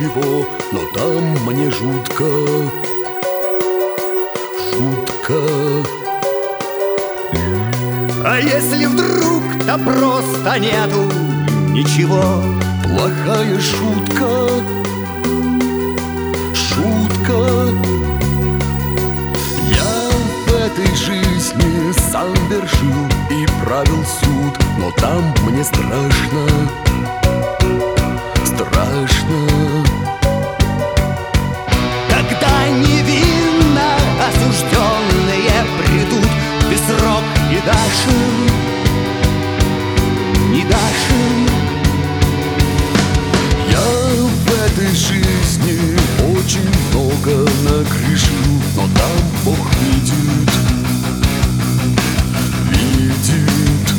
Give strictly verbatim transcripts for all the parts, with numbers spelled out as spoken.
ничего, но там мне жутко, жутко. А если вдруг да просто нету ничего? Плохая шутка, шутка. Я в этой жизни сам вершил и правил суд, но там мне страшно, страшно. Когда невинно осужденные придут, ты срок не дашь им, не дашь им. Я в этой жизни очень много нагрешил, но там Бог видит, видит.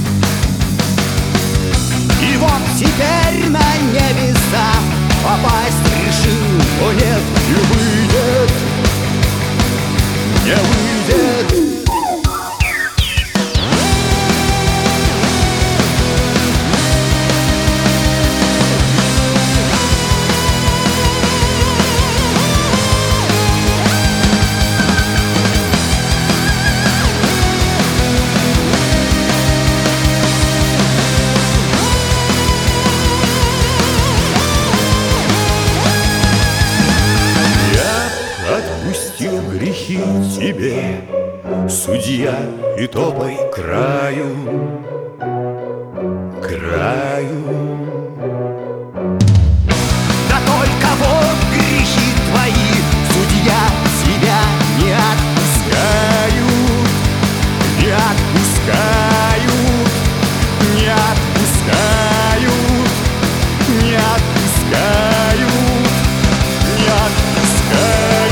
И вот теперь на небеса попасть решил, о нет, не выйдет, не выйдет. Отпустил грехи тебе, судья, и топай к краю, к краю. Да только вот грехи твои, судья, тебя не отпускают, не отпускают, не отпускают, не отпускают, не отпускают.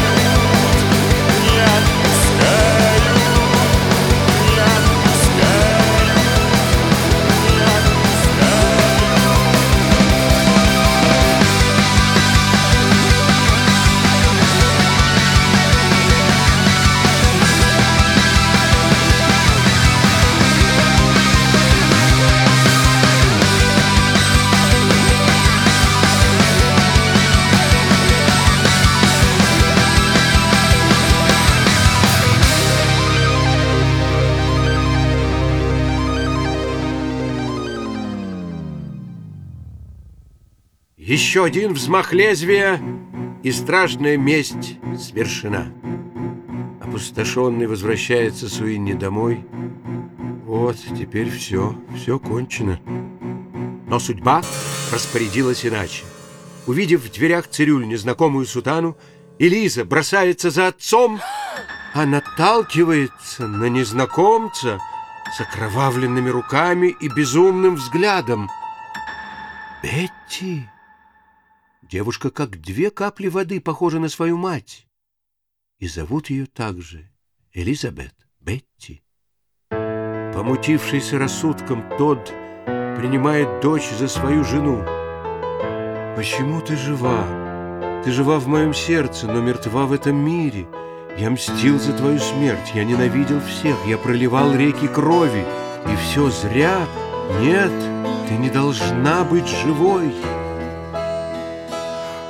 Еще один взмах лезвия, и страшная месть свершена. Опустошенный возвращается Суинни домой. Вот, теперь все, все кончено. Но судьба распорядилась иначе. Увидев в дверях цирюль незнакомую сутану, Элиза бросается за отцом, а наталкивается на незнакомца с окровавленными руками и безумным взглядом. Бетти! Девушка, как две капли воды, похожа на свою мать. И зовут ее также Элизабет, Бетти. Помутившийся рассудком, Тодд принимает дочь за свою жену. «Почему ты жива? Ты жива в моем сердце, но мертва в этом мире. Я мстил за твою смерть, я ненавидел всех, я проливал реки крови. И все зря? Нет, ты не должна быть живой!»